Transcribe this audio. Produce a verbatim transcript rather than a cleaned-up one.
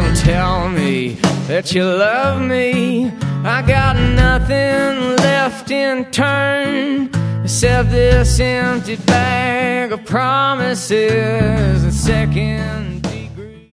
Don't tell me that you love me. I got nothing left in turn except this empty bag of promises and second